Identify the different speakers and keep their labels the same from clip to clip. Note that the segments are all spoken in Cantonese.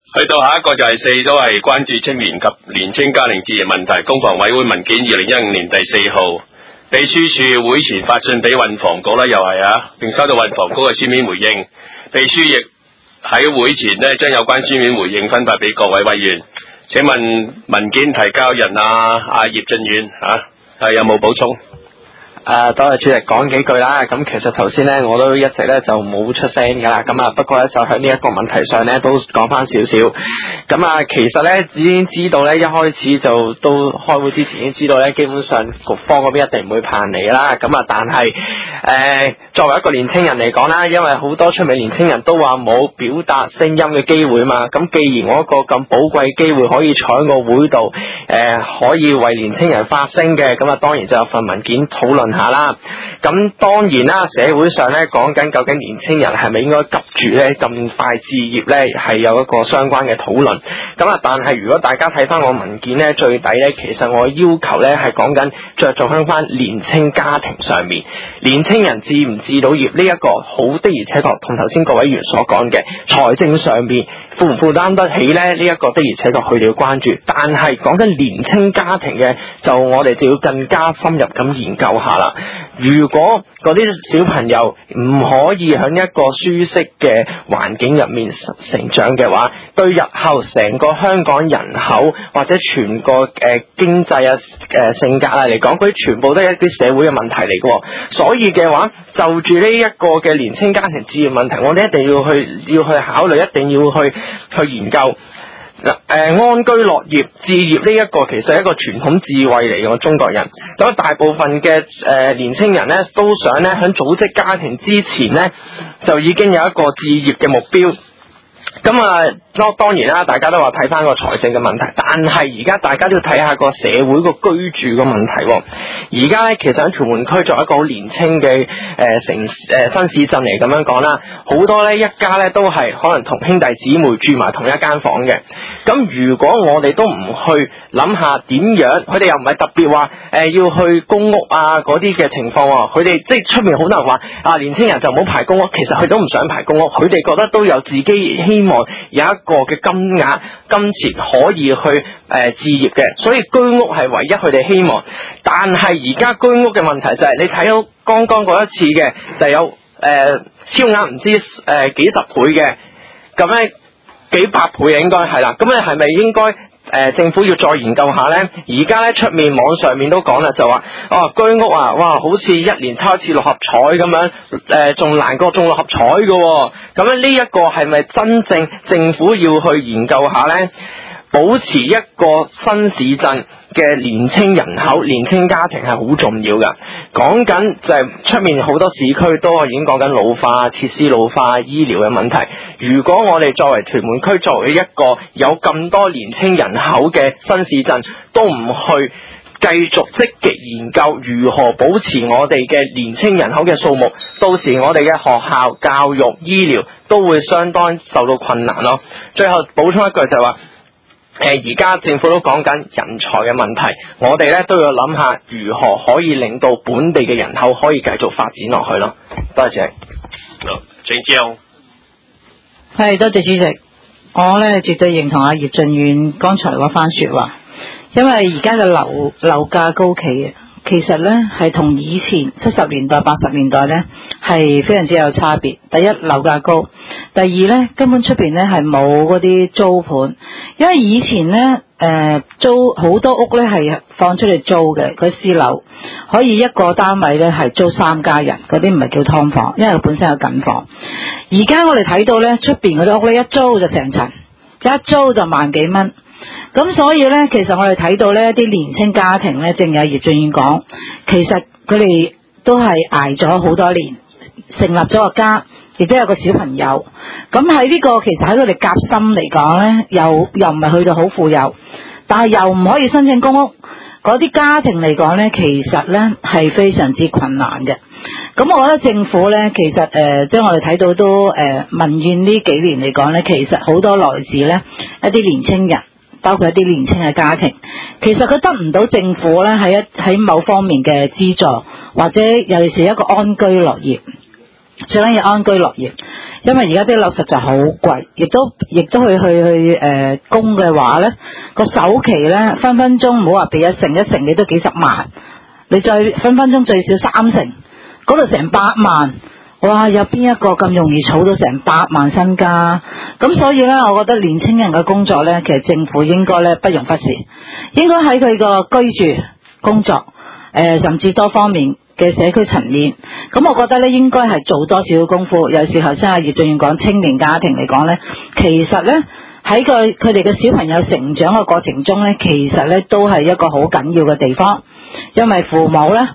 Speaker 1: 去到下一個就係4，都係關注青年及年青家庭置業問題。公房委會文件2015年第4號，秘書處會前發信俾運房局啦，又係啊，並收到運房局嘅書面回應。秘書亦喺會前呢，將有關書面回應分發俾各位委員。請問文件提交人葉俊遠有冇補充？
Speaker 2: 多謝主席講幾句啦。咁其實頭先咧我都一直咧就冇出聲噶啦。咁不過咧就喺呢一個問題上咧都講翻少少。咁其實咧已經知道咧，一開始就都開會之前已經知道咧，基本上局方嗰邊一定唔會派人嚟啦。咁但係作為一個年青人嚟講啦，因為好多出名年青人都話冇表達聲音嘅機會嘛。咁既然我一個咁寶貴機會可以坐喺個會度，可以為年青人發聲嘅，咁當然就有份文件討論下啦。咁當然啦，社會上咧講緊究竟年青人係咪應該急住咧咁快置業咧，係有一個相關嘅討論。咁但係如果大家睇翻我文件咧，最底咧其實我要求咧係講緊着重向翻年青家庭上面，年青人置唔置到業呢一個好的，而且確同頭先各位議員所講嘅財政上面負唔負擔得起咧，呢一個的而且確佢哋要關注。但係講緊年青家庭嘅，就我哋就要更加深入咁研究下啦。如果嗰啲小朋友唔可以喺一個舒適嘅環境入面成長嘅話，對日後成個香港人口或者全個經濟性格嚟講，佢全部都係一啲社會嘅問題嚟嘅。所以嘅話，就住呢一個嘅年青家庭置業問題，我哋一定要去考慮，一定要去研究。安居樂業置業呢一個其實係一個傳統智慧嚟嘅，中國人咁大部分嘅年青人咧都想咧喺組織家庭之前咧就已經有一個置業嘅目標。咁當然啦，大家都話睇翻個財政嘅問題，但係而家大家都要睇下個社會個居住嘅問題。而家咧其實喺屯門區作為一個好年輕嘅新市鎮嚟咁樣講啦，好多咧一家咧都係可能同兄弟姊妹住埋同一間房嘅。咁如果我哋都唔去諗下點樣，佢哋又唔係特別話要去公屋嗰啲嘅情況，佢哋即係出面好多人話年輕人就唔好排公屋，其實佢都唔想排公屋，佢哋覺得都有自己希望有一個嘅金錢可以去置業嘅，所以居屋係唯一佢哋希望。但係而家居屋嘅問題就係你睇到剛剛嗰一次嘅就有超額唔知幾十倍嘅，咁咧幾百倍應該係啦。咁你係咪應該政府要再研究下呢？而家咧出面網上面都講啦，就話居屋哇好似一年抽一次六合彩咁樣，仲難過中六合彩嘅。咁呢一個係咪真正政府要去研究下呢？保持一個新市鎮嘅年青人口、年青家庭係好重要㗎。講緊就係出面好多市區都已經講緊老化、設施老化、醫療嘅問題。如果我哋作為屯門區，作為一個有咁多年青人口嘅新市鎮，都唔去繼續積極研究如何保持我哋嘅年青人口嘅數目，到時我哋嘅學校、教育、醫療都會相當受到困難咯。最後補充一句就係話，而家政府都講緊人才嘅問題，我哋咧都要諗下如何可以令到本地嘅人口可以繼續發展落去咯。多謝。
Speaker 1: 請教。
Speaker 3: 係，多謝主席。我咧絕對認同葉俊遠剛才嗰番說話，因為而家嘅樓價高企啊，其實咧係同以前70年代、80年代咧係非常之有差別。第一，樓價高；第二咧，根本出邊咧係冇嗰啲租盤，因為以前咧租好多屋咧係放出嚟租嘅，嗰私樓可以一個單位咧係租3家人，嗰啲唔係叫劏房，因為佢本身有緊房。而家我哋睇到咧出邊嗰啲屋咧一租就成層，一租就萬幾蚊。咁所以咧，其實我哋睇到咧啲年青家庭咧，正有葉俊遠講，其實佢哋都係捱咗好多年，成立咗個家，亦都有個小朋友。咁喺呢個其實喺佢哋夾心嚟講咧，又唔係去到好富有，但係又唔可以申請公屋。嗰啲家庭嚟講咧，其實咧係非常之困難嘅。咁我覺得政府咧，其實即係我哋睇到都民怨呢幾年嚟講咧，其實好多來自咧一啲年青人，包括一啲年青嘅家庭，其實佢得唔到政府咧喺某方面嘅資助，或者尤其是一個安居樂業。 最緊要安居樂業，因為而家啲樓實在好貴，亦都去供嘅話咧，個首期咧分分鐘唔好話俾一成你都幾十萬，你再分分鐘最少3成，嗰度成100萬。哇！有邊一個咁容易儲到成100萬身家？咁所以咧，我覺得年青人嘅工作咧，其實政府應該咧不容忽視，應該喺佢個居住、工作，甚至多方面嘅社區層面。咁我覺得咧，應該係做多少功夫。有時候真係葉俊遠講青年家庭嚟講咧，其實咧喺佢哋嘅小朋友成長嘅過程中咧，其實咧都係一個好緊要嘅地方，因為父母咧。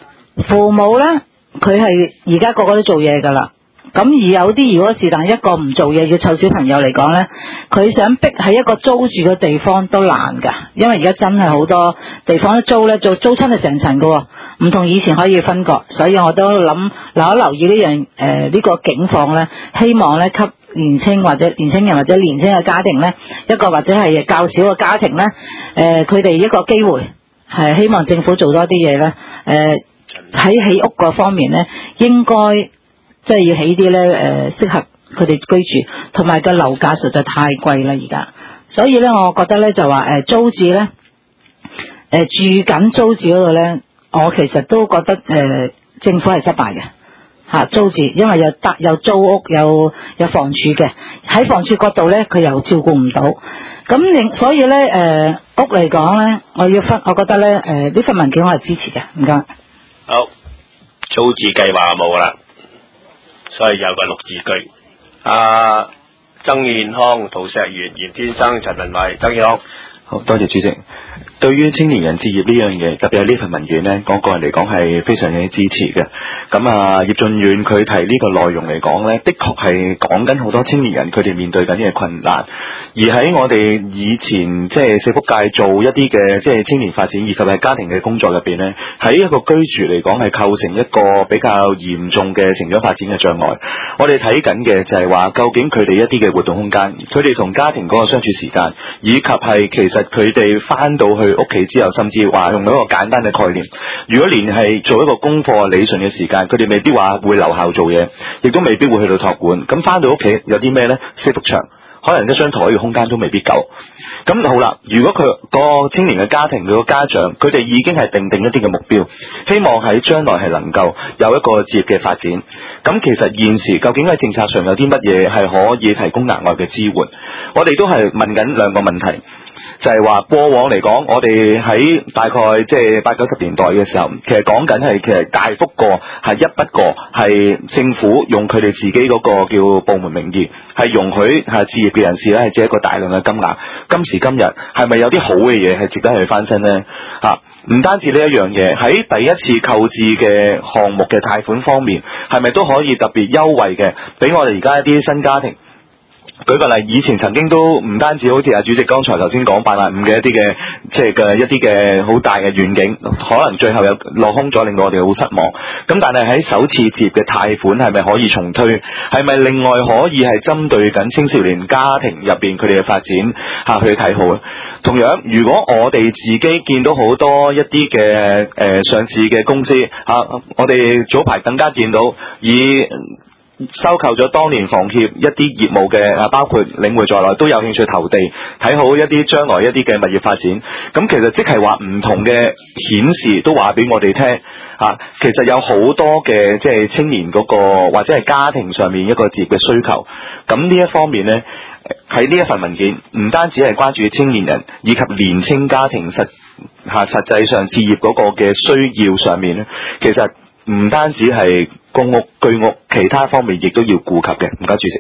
Speaker 3: 佢係而家個個都做嘢噶啦，咁而有啲如果是但一個唔做嘢要湊小朋友嚟講呢，佢想逼喺一個租住嘅地方都難噶，因為而家真係好多地方都租呢，租親係成層噶，唔同以前可以分割，所以我都諗留意呢個境況呢，希望呢給年青人或者年輕嘅家庭呢，一個或者係較少嘅家庭呢，佢哋一個機會，係希望政府做多啲嘢呢。喺起屋嗰方面咧，應該即係要起啲咧適合佢哋居住，同埋個樓價實在太貴啦而家，所以咧我覺得咧就話租置咧住緊租置嗰度咧，我其實都覺得政府係失敗嘅嚇租置，因為有租屋有房署嘅，喺房署角度咧佢又照顧唔到，咁所以咧屋嚟講咧，我覺得咧呢份文件我係支持嘅，唔該。
Speaker 1: 好，租置計劃冇啦，所以有個綠置居。曾健康、陶石元、嚴天生、陳文偉、曾健康。
Speaker 4: 好多謝主席。對於青年人置業呢樣嘢，特別係呢份文件呢，我個人嚟講係非常之支持嘅。咁葉俊遠佢提呢個內容嚟講呢，的確係講緊好多青年人佢哋面對緊嘅困難。而喺我哋以前即係社福界做一啲嘅即係青年發展以及係家庭嘅工作入邊呢，喺一個居住嚟講係構成一個比較嚴重嘅成長發展嘅障礙。我哋睇緊嘅就係話，究竟佢哋一啲嘅活動空間，佢哋同家庭嗰個相處時間，以及係其實佢哋翻到去屋企之後，甚至話用一個簡單嘅概念，如果連係做一個功課理順嘅時間，佢哋未必話會留校做嘢，亦都未必會去到託管。咁翻到屋企有啲咩呢？四幅牆，可能一張台嘅空間都未必夠。咁好啦，如果佢個青年嘅家庭，佢個家長，佢哋已經係定一啲嘅目標，希望喺將來係能夠有一個置業嘅發展。咁其實現時究竟喺政策上有啲乜嘢係可以提供額外嘅支援？我哋都係問緊兩個問題。就係話過往嚟講，我哋喺大概即係80-90年代嘅時候，其實講緊係其實大幅過係一筆過係政府用佢哋自己嗰個叫部門名義係容許係置業嘅人士咧係借一個大量嘅金額。今時今日係咪有啲好嘅嘢係值得去翻身呢？唔單止呢一樣嘢，喺第一次購置嘅項目嘅貸款方面，係咪都可以特別優惠嘅，俾我哋而家一啲新家庭？舉個例，以前曾經都唔單止好似主席剛才頭先講8萬5嘅一啲嘅即係嘅一啲嘅好大嘅願景，可能最後又落空咗，令到我哋好失望。咁但係喺首次置業嘅貸款係咪可以重推？係咪另外可以係針對緊青少年家庭入邊佢哋嘅發展去睇好？同樣，如果我哋自己見到好多一啲嘅上市嘅公司我哋早排更加見到以收購咗當年房協一啲業務嘅包括領匯在內都有興趣投地，睇好一啲將來一啲嘅物業發展。咁其實即係話唔同嘅顯示都話俾我哋聽其實有好多嘅即係青年嗰個或者係家庭上面一個置業嘅需求。咁呢一方面呢，喺呢一份文件唔單止係關注青年人以及年青家庭實際上置業嗰個嘅需要上面呢，其實唔單止係公屋、居屋，其他方面亦都要顧及嘅。唔該，主席。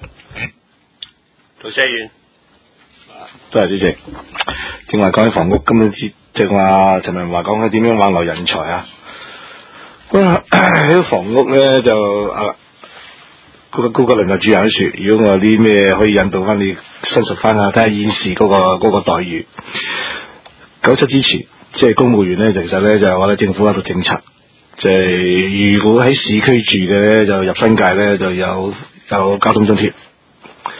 Speaker 1: 陶生員，
Speaker 5: 多謝主席。正話講起房屋，今日正話陳文華講緊點樣挽留人才啊。喺房屋咧就高級倫嘅主任說，如果我有啲咩可以引導翻你申述翻下，睇下現時嗰個待遇。97之前，即係公務員咧，其實咧就係話咧政府有一個政策。就係如果喺市區住嘅咧，就入新界咧就有交通津貼，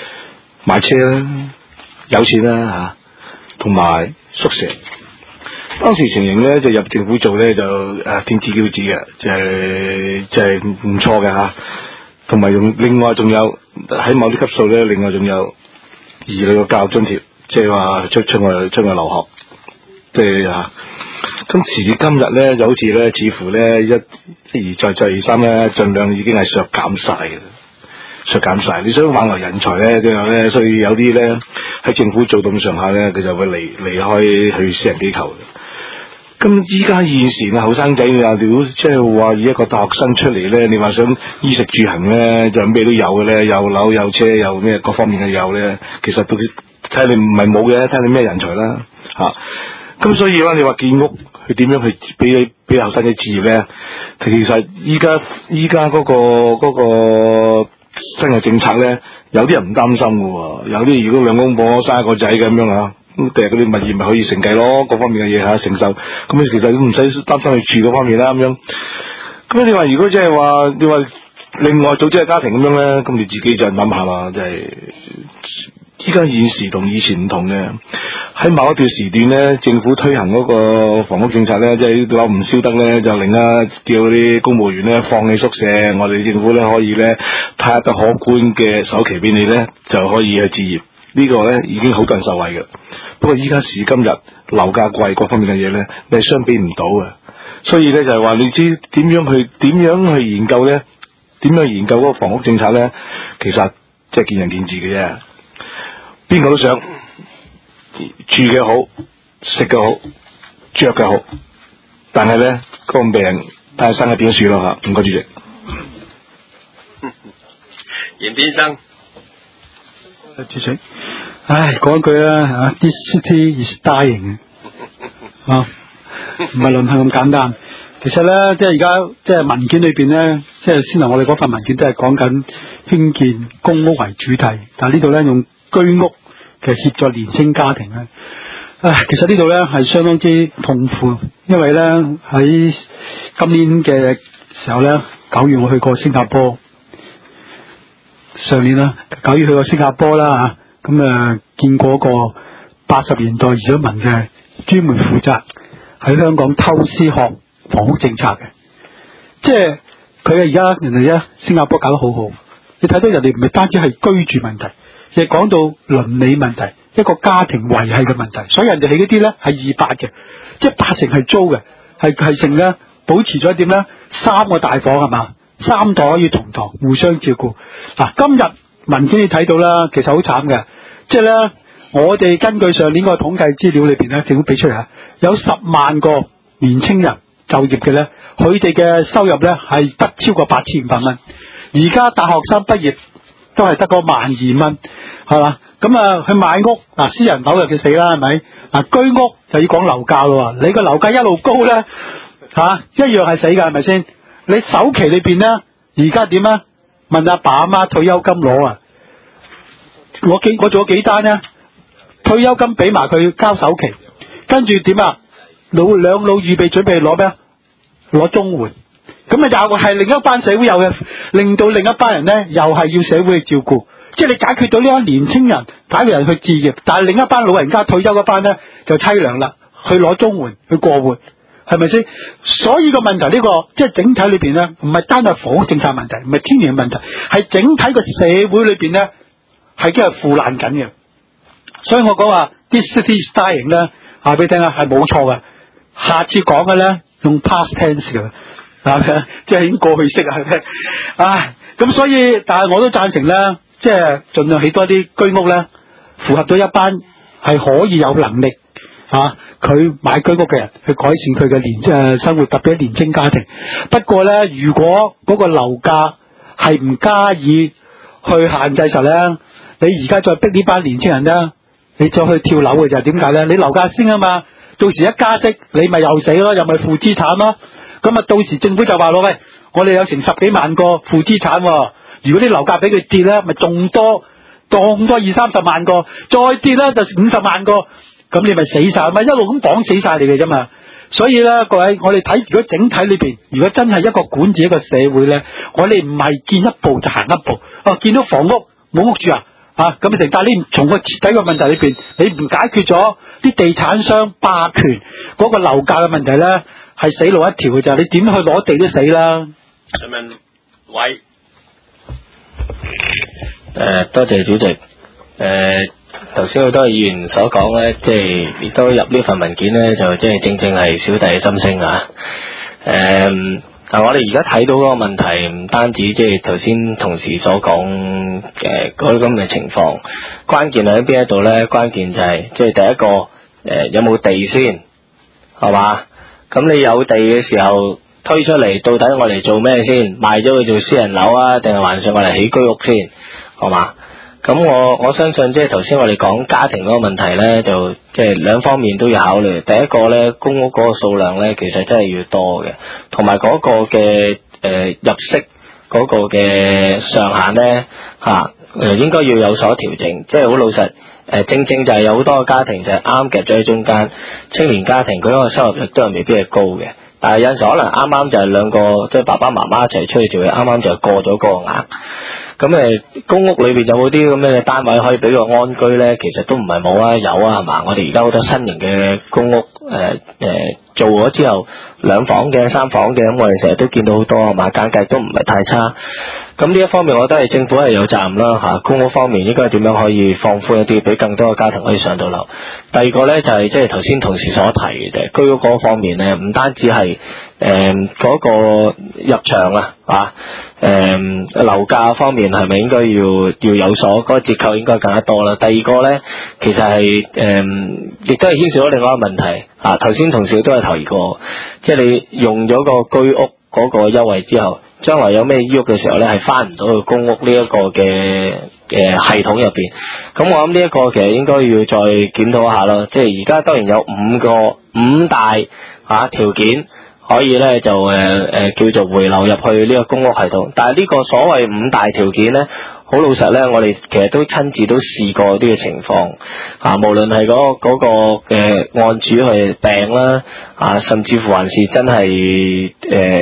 Speaker 5: 買車啦，有錢啦同埋宿舍。 當時情形咧就入政府做咧就天之驕子嘅，就係唔錯嘅吓，同埋另外仲有喺某啲級數咧，另外仲有兒女嘅教育津貼，即係話出外留學，即係吓。咁時至今日咧，就好似咧，似乎咧一而再再而三咧，盡量已經係削減晒。你想挽留人才咧，都有咧，所以有啲咧喺政府做到咁上下咧，佢就會離開去私人機構嘅。咁依家現時嘅後生仔啊，如果即係話以一個大學生出嚟咧，你話想衣食住行咧，就咩都有嘅咧，有樓有車有咩各方面嘅有咧，其實都睇你唔係冇嘅，睇你咩人才啦吓。咁所以話你話建屋，佢點樣去俾後生仔置業咧？其實依家嗰個新嘅政策咧，有啲人唔擔心嘅，有啲如果兩公婆生一個仔咁樣啊，咁第日嗰啲物業咪可以承繼咯，各方面嘅嘢吓承受，咁其實都唔使擔心去住嗰方面啦咁樣。咁你話如果即係話你話另外組織嘅家庭咁樣咧，咁你自己就諗下啦，就係依家現時同以前唔同嘅，喺某一段時段咧，政府推行嗰個房屋政策咧，即係樓唔燒得咧，就令叫啲公務員咧放棄宿舍，我哋政府咧可以咧派一個可觀嘅首期俾你咧，就可以去置業。呢個咧已經好多人受惠嘅。不過依家時今日樓價貴，各方面嘅嘢咧，你係相比唔到嘅。所以咧就係話你知點樣去研究咧？點樣研究嗰個房屋政策咧？其實即係見仁見智嘅啫。邊個都想住嘅好，食嘅好，着嘅好，但係咧嗰個命睇下生喺邊樹咯吓。唔該主席。
Speaker 1: 嚴先生，
Speaker 6: 主席，講一句啦，This city is dying 啊，唔係論係咁簡單。其實咧，即係而家即係文件裏邊咧，即係先頭我哋嗰份文件都係講緊興建公屋為主題，但係呢度咧用居屋嘅協助年青家庭咧，其實呢度咧係相當之痛苦，因為咧喺今年嘅時候咧，9月我去過新加坡，上年啦9月去過新加坡啦吓，咁見過個80年代移咗民嘅專門負責喺香港偷師學房屋政策嘅，即係佢而家人哋咧新加坡搞得好好，你睇到人哋唔係單止係居住問題，亦講到倫理問題，一個家庭維繫嘅問題，所以人哋起嗰啲咧係200嘅，即係80%係租嘅，係成咧保持咗點咧3個大房係嘛，3代可以同堂互相照顧。嗱，今日文件你睇到啦，其實好慘嘅，即係咧我哋根據上年個統計資料裏邊咧，政府俾出嚟啊，有10萬個年青人就業嘅咧，佢哋嘅收入咧係得超過8500蚊，而家大學生畢業都係得個12000蚊，係嘛？咁去買屋嗱，私人樓就死啦，係咪？嗱，居屋就要講樓價咯，你個樓價一路高咧一樣係死噶，係咪先？你首期裏邊咧，而家點啊？問阿爸阿媽退休金攞啊！我做咗幾單咧，退休金俾埋佢交首期，跟住點啊？兩老預備準備攞咩？攞綜援，咁又係另一班社會有嘅，令到另一班人咧又係要社會去照顧，即係你解決到呢班年青人解決人去置業，但係另一班老人家退休嗰班咧就淒涼啦，去攞綜援去過活，係咪先？所以個問題呢個即係整體裏邊咧，唔係單係房屋政策問題，唔係天然嘅問題，係整體個社會裏邊咧係已經係腐爛緊嘅。所以我講話啲 city styling 咧，話俾你聽啊，係冇錯嘅。下次講嘅咧用 past tense 嘅，係咪？即係已經過去式啊，係咪？咁所以，但係我都贊成咧，即係盡量起多啲居屋咧，符合到一班係可以有能力佢買居屋嘅人去改善佢嘅生活，特別係年青家庭。不過咧，如果嗰個樓價係唔加以去限制實咧，你而家再逼呢班年青人咧，你再去跳樓嘅就係點解咧？你樓價升啊嘛。到時一加息，你咪又死咯，又咪負資產咯。咁啊，到時政府就話咯，喂，我哋有成10幾萬個負資產，如果啲樓價俾佢跌咧，咪仲多20-30萬個，再跌咧就50萬個，咁你咪死晒，咪一路咁綁死晒你嘅啫嘛。所以咧，各位，我哋睇如果整體裏邊，如果真係一個管治一個社會咧，我哋唔係見一步就行一步。見到房屋冇屋住啊， 咁成，但係你從個徹底嘅問題裏邊，你唔解決咗啲地產商霸權嗰個樓價嘅問題咧，係死路一條嘅咋，你點去攞地都死啦。
Speaker 1: 喂，
Speaker 7: 多謝主席。頭先好多議員所講咧，即係亦都入呢份文件咧，就即係正正係小弟嘅心聲啊。但我哋而家睇到嗰個問題，唔單止即係頭先同事所講嗰啲咁嘅情況，關鍵喺邊一度咧？關鍵就係即係第一個有冇地先，係嘛？咁你有地嘅時候推出嚟，到底我哋做咩先？賣咗佢做私人樓啊，定係還是我哋起居屋先？係嘛？咁我相信即係頭先我哋講家庭嗰個問題咧，就即係兩方面都要考慮。第一個咧，公屋嗰個數量咧，其實真係要多嘅，同埋嗰個嘅入息嗰個嘅上限咧應該要有所調整。即係好老實，正正就係有好多個家庭就係啱夾咗喺中間，青年家庭佢嗰個收入亦都係未必係高嘅。但係有陣時可能啱啱就係兩個即係爸爸媽媽一齊出去做嘢，啱啱就過咗個額。咁公屋裏邊有冇啲咁嘅單位可以俾佢安居咧？其實都唔係冇啊，有啊，係嘛？我哋而家好多新型嘅公屋做咗之後2房嘅、3房嘅，咁我哋成日都見到好多，係嘛？簡介都唔係太差。咁呢一方面，我覺得係政府係有責任啦公屋方面應該點樣可以放寬一啲，俾更多嘅家庭可以上到樓。第二個咧就係即係頭先同事所提嘅啫，居屋嗰方面咧，唔單止係嗰個入場樓價方面係咪應該要有所嗰個折扣應該更加多啦？第二個咧，其實係亦都係牽涉到另外一個問題頭先同事都係提過，即係你用咗個居屋嗰個優惠之後，將來有咩醫屋嘅時候咧，係翻唔到去公屋呢一個嘅系統入邊。咁我諗呢一個其實應該要再檢討一下咯。即係而家當然有五大條件可以咧就叫做回流入去呢個公屋系統，但係呢個所謂5大條件咧，好老實咧，我哋其實都親自都試過啲嘅情況無論係嗰個案主係病啦甚至乎還是真係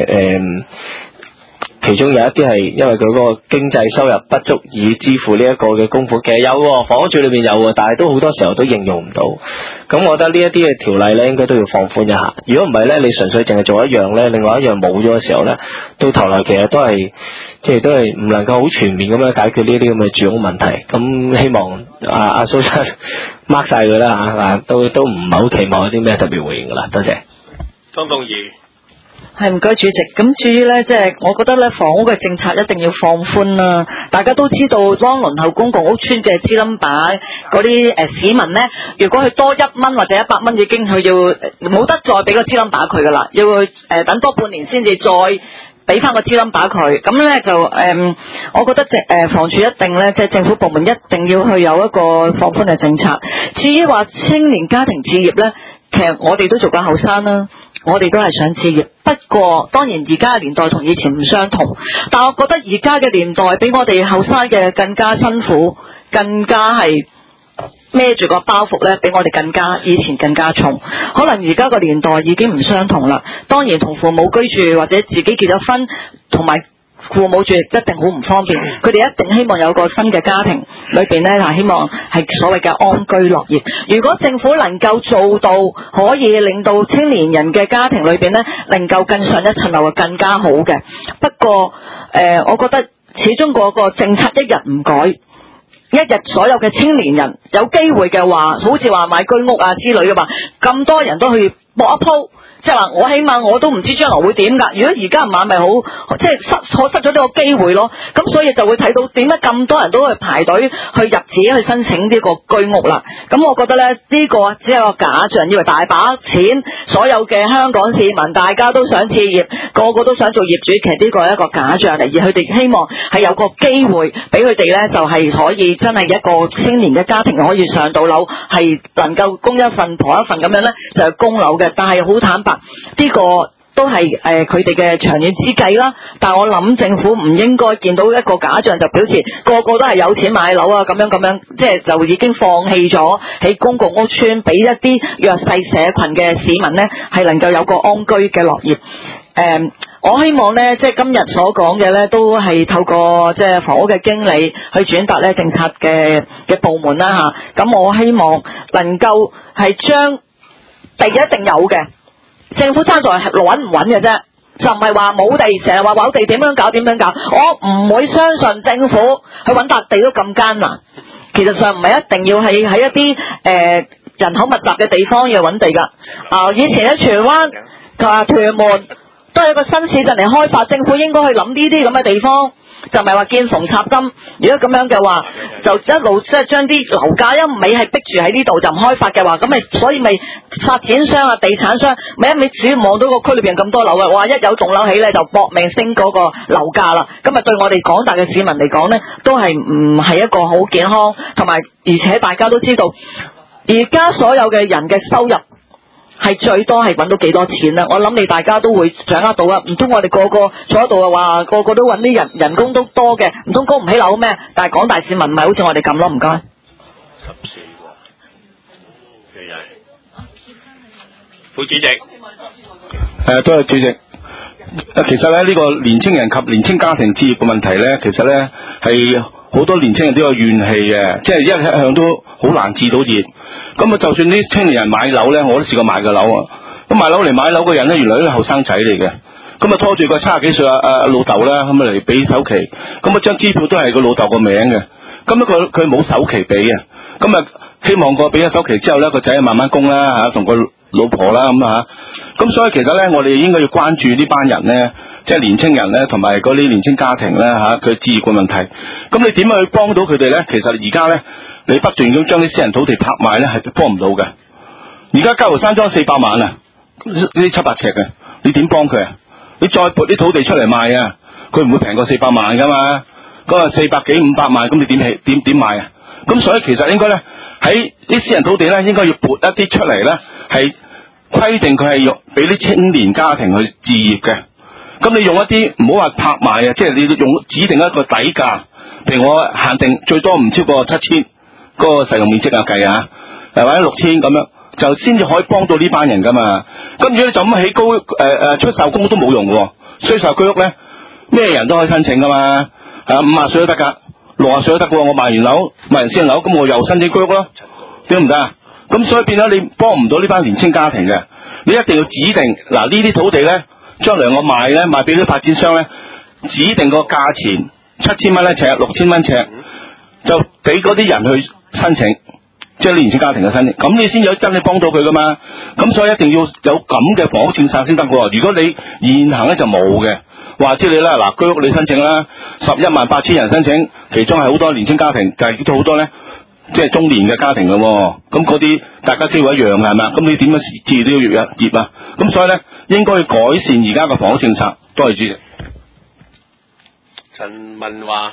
Speaker 7: 其中有一啲係因為佢嗰個經濟收入不足以支付呢一個嘅供款，其實有房屋署裏邊有，但係都好多時候都應用唔到。咁我覺得呢一啲嘅條例咧，應該都要放寬一下。如果唔係咧，你純粹淨係做一樣咧，另外一樣冇咗嘅時候咧，到頭來其實都係即係都係唔能夠好全面咁樣解決呢啲咁嘅住屋問題。咁希望阿蘇生 mark 晒佢啦都唔係好期望有啲咩特別回應噶啦。多謝。
Speaker 1: 湯東儀。
Speaker 3: 係唔該主席，咁至於咧，即係我覺得咧，房屋嘅政策一定要放寬啦。大家都知道，當輪候公共屋邨嘅支冧把嗰啲市民咧，如果佢多1蚊或者100蚊，已經佢要冇得再俾個支冧把佢噶啦，要等多半年先至再俾翻個支冧把佢。咁咧就我覺得房署一定咧，即係政府部門一定要去有一個放寬嘅政策。至於話青年家庭置業咧，其實我哋都做緊後生啦。我哋都係想置業，不過當然而家嘅年代同以前唔相同，但我覺得而家嘅年代比我哋後生嘅更加辛苦，更加係孭住個包袱咧，比我哋以前更加重。可能而家個年代已經唔相同啦。當然同父母居住或者自己結咗婚，同埋父母住一定好唔方便，佢哋一定希望有個新嘅家庭裏邊咧，希望係所謂嘅安居樂業。如果政府能夠做到可以令到青年人嘅家庭裏邊咧，能夠更上一層樓，更加好嘅。不過我覺得始終嗰個政策一日唔改，一日所有嘅青年人有機會嘅話，好似話買居屋之類嘅話，咁多人都去搏一鋪。即係話我起碼我都唔知將來會點㗎。如果而家唔買咪好，即係錯失咗呢個機會咯。咁所以就會睇到點解咁多人都去排隊去入紙去申請呢個居屋啦。咁我覺得咧，呢個只係個假象，以為大把錢，所有嘅香港市民大家都想置業，個個都想做業主，其實呢個係一個假象嚟，而佢哋希望係有個機會俾佢哋咧，就係可以真係一個青年嘅家庭可以上到樓，係能夠供一份婆一份咁樣咧，就係供樓嘅。但係好坦白。呢個都係佢哋嘅長遠之計啦，但係我諗政府唔應該見到一個假象就表示個個都係有錢買樓咁樣，即係就已經放棄咗喺公共屋邨俾一啲弱勢社群嘅市民呢係能夠有個安居嘅樂業。
Speaker 8: 我希望咧，即係今日所講嘅咧，都係透過即係房屋嘅經理去轉達咧政策嘅部門啦吓。咁我希望能夠係將地一定有嘅，政府爭在係穩唔穩嘅啫，就唔係話冇地，成日話冇地點樣搞點樣搞。我唔會相信政府去揾笪地都咁艱難。其實上唔係一定要喺一啲人口密集嘅地方要揾地㗎。以前喺荃灣同埋屯門都係一個新市鎮嚟開發，政府應該去諗呢啲咁嘅地方，就唔係話見縫插針。如果咁樣嘅話，就一路即係將啲樓價一味係逼住喺呢度就唔開發嘅話，咁咪所以咪發展商啊、地產商咪一味只要望到個區裏邊咁多樓嘅，哇！一有棟樓起咧就搏命升嗰個樓價啦。咁啊對我哋廣大嘅市民嚟講咧，都係唔係一個好健康，同埋而且大家都知道，而家所有嘅人嘅收入係最多係揾到幾多錢啦？我諗你大家都會掌握到啊！唔通我哋個個坐喺度嘅話，個個都揾啲人工都多嘅，唔通供唔起樓咩？但係廣大市民唔係好似我哋咁咯，唔該。14
Speaker 1: 個，副主席。
Speaker 5: 多謝主席。其實咧呢個年青人及年青家庭置業嘅問題咧，其實咧係好多年青人都有怨氣嘅，即係一向都好難置到業。咁啊，就算啲青年人買樓咧，我都試過買過樓啊。咁買樓嚟買樓嘅人咧，原來都係後生仔嚟嘅。咁啊，拖住個70幾歲老豆啦，咁啊嚟俾首期。咁啊，張支票都係個老豆個名嘅。咁啊，佢冇首期俾啊。咁啊，希望個俾咗首期之後咧，個仔慢慢供啦嚇，同個老婆啦咁啊嚇。咁所以其實咧，我哋應該要關注呢班人咧，即係年青人咧，同埋嗰啲年青家庭咧嚇，佢置業嘅問題。咁你點樣去幫到佢哋咧？其實而家咧，你不斷咁將啲私人土地拍賣咧，係幫唔到嘅。而家嘉湖山莊400萬啊，呢啲700尺嘅，你點幫佢啊？你再撥啲土地出嚟賣啊，佢唔會平過400萬噶嘛。咁啊400幾500萬，咁你點賣啊？咁所以其實應該咧，喺啲私人土地咧，應該要撥一啲出嚟咧，係規定佢係用俾啲青年家庭去置業嘅。咁你用一啲唔好話拍賣啊，即係你用指定一個底價，譬如我限定最多唔超過7000嗰個使用面積啊計啊，或者6000咁樣，就先至可以幫到呢班人噶嘛。咁如果你就咁起高出售公屋都冇用嘅，出售居屋咧，咩人都可以申請噶嘛，50歲都得噶，60歲都得嘅。我賣完樓賣完私人樓，咁我又申請居屋咯，點唔得啊？咁所以變咗你幫唔到呢班年青家庭嘅，你一定要指定嗱呢啲土地咧，將來我賣咧賣俾啲發展商咧，指定個價錢7000蚊一尺，6000蚊尺，就俾嗰啲人去申請，即係年青家庭嘅申請，咁你先有真係幫到佢噶嘛。咁所以一定要有咁嘅房屋政策先得喎。如果你現行咧就冇嘅，話知你啦，嗱居屋你申請啦，118000人申請，其中係好多年青家庭，但係都好多咧。即係中年嘅家庭咯，咁嗰啲大家機會一樣嘅係咪？咁你點樣置都要業啊？咁所以咧，應該要改善而家嘅房屋政策。多謝主席。
Speaker 1: 陳文華，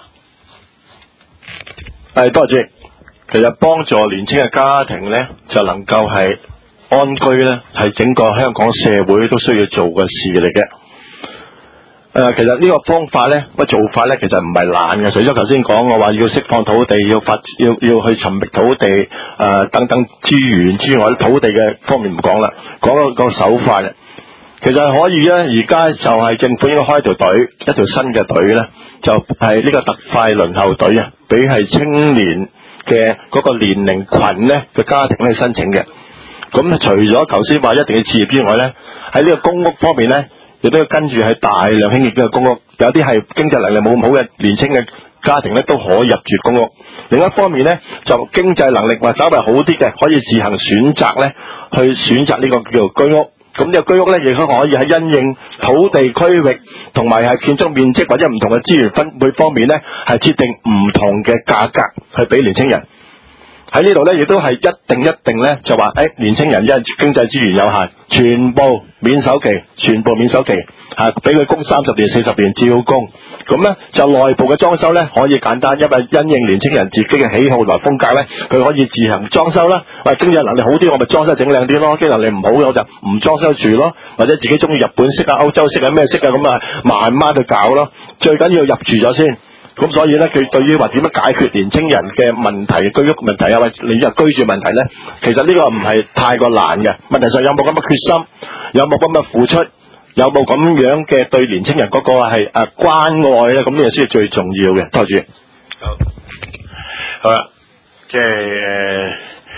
Speaker 9: 多謝主席。其實幫助年青嘅家庭咧，就能夠係安居咧，係整個香港社會都需要做嘅事嚟嘅。其實呢個方法咧，做法咧，其實唔係懶嘅。除咗頭先講我話要釋放土地，要去尋覓土地等等資源之外，土地嘅方面唔講啦，講個手法咧，其實可以咧。而家就係政府應該開一條新嘅隊咧，就係呢個特快輪候隊啊，俾係青年嘅嗰個年齡群咧嘅家庭咧申請嘅。咁除咗頭先話一定要置業之外咧，喺呢個公屋方面咧，亦都要跟住係大量興建嘅公屋，有啲係經濟能力冇咁好嘅年青嘅家庭咧都可以入住公屋。另一方面咧，就經濟能力或稍為好啲嘅，可以自行選擇咧去選擇呢個叫做居屋。咁呢個居屋咧，亦都可以喺因應土地區域同埋係建築面積或者唔同嘅資源分配方面咧，係設定唔同嘅價格去俾年青人。喺呢度咧，亦都係一定咧，就話年青人因為經濟資源有限，全部免首期，俾佢供30年、40年照供。咁咧就內部嘅裝修咧可以簡單，因為因應年青人自己嘅喜好同埋風格咧，佢可以自行裝修啦。喂，經濟能力好啲，我咪裝修整靚啲咯；經濟能力唔好嘅，我就唔裝修住咯，或者自己中意日本式啊、歐洲式啊、咩式啊咁啊，慢慢去搞咯。最緊要入住咗先。咁所以咧，佢對於話點樣解決年青人嘅問題、居屋問題啊，或者你就居住問題咧，其實呢個唔係太過難嘅。問題上有冇咁嘅決心，有冇咁嘅付出， 有冇咁樣嘅對年青人嗰個係關愛咧？咁呢個先係最重要嘅。多謝。
Speaker 1: 好啦，即係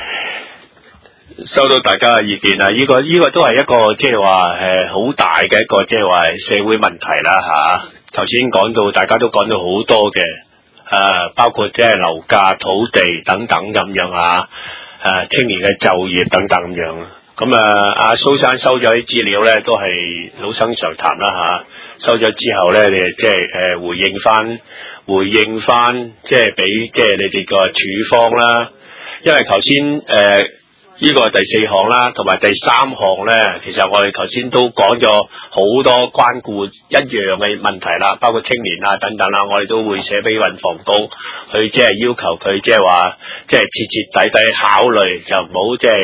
Speaker 1: 收到大家嘅意見啊！呢個都係一個即係話好大嘅一個即係話社會問題啦嚇。頭先講到大家都講到好多嘅包括即係樓價、土地等等咁樣啊，青年嘅就業等等咁樣。咁阿蘇生收咗啲資料咧，都係老生常談啦嚇。收咗之後咧，你即係回應翻，即係俾即係你哋個處方啦。因為頭先呢個係第4項啦，同埋第3項咧，其實我哋頭先都講咗好多關顧一樣嘅問題啦，包括青年啊等等啦，我哋都會寫俾運房局去即係要求佢即係話即係徹徹底底考慮，就唔好即係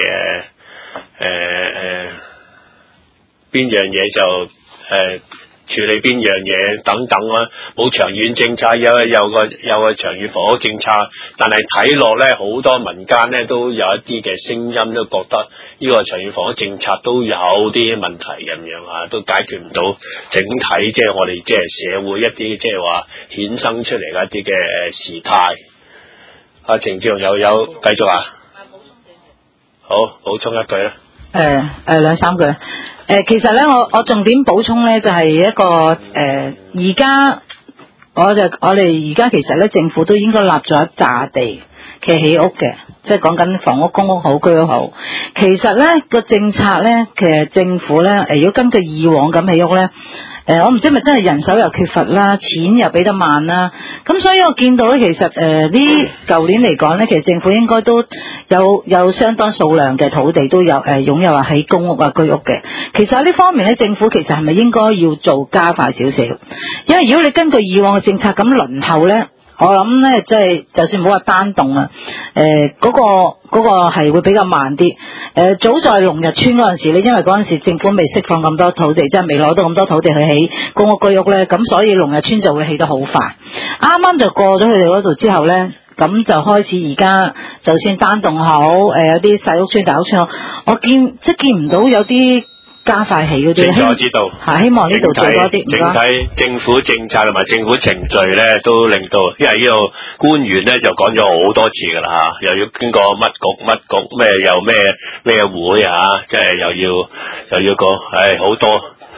Speaker 1: 邊樣嘢就處理邊樣嘢等等啦，冇長遠政策，有個長遠房屋政策，但係睇落咧，好多民間咧都有一啲嘅聲音都覺得呢個長遠房屋政策都有啲問題咁樣啊，都解決唔到整體即係我哋即係社會一啲即係話衍生出嚟嘅一啲嘅事態。阿程志雄有繼續啊？好，補充一句啦。
Speaker 3: 兩三句。其實咧，我重點補充咧，就係一個而家我哋而家其實咧，政府都應該立咗一紮地嘅起屋嘅，即係講緊房屋、公屋好、居屋好。其實咧個政策咧，其實政府咧，如果根據以往咁起屋咧。我唔知咪真係人手又缺乏啦，錢又俾得慢啦，咁所以我見到咧，其實舊年嚟講咧，其實政府應該都有相當數量嘅土地都有擁有話喺公屋啊居屋嘅。其實喺呢方面咧，政府其實係咪應該要做加快少少？因為如果你根據以往嘅政策咁輪候咧，我諗咧即係就算唔好話單棟啊，嗰個係會比較慢啲。早在龍日村嗰陣時咧，因為嗰陣時政府未釋放咁多土地，即係未攞到咁多土地去起公屋居屋咧，咁所以龍日村就會起得好快。啱啱就過咗佢哋嗰度之後咧，咁就開始而家就算單棟好，有啲細屋村、大屋村好，我見唔到有啲加快起嗰啲。
Speaker 1: 清楚知道。
Speaker 3: 希望呢度做多啲。
Speaker 1: 整體政府政策同埋政府程序咧，都令到，因為呢度官員咧就講咗好多次噶啦嚇，又要經過乜局咩又咩會嚇，即係又要個好多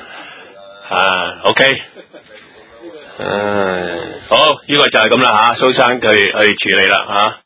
Speaker 1: OK。好，呢個就係咁啦嚇，蘇生佢去處理啦嚇。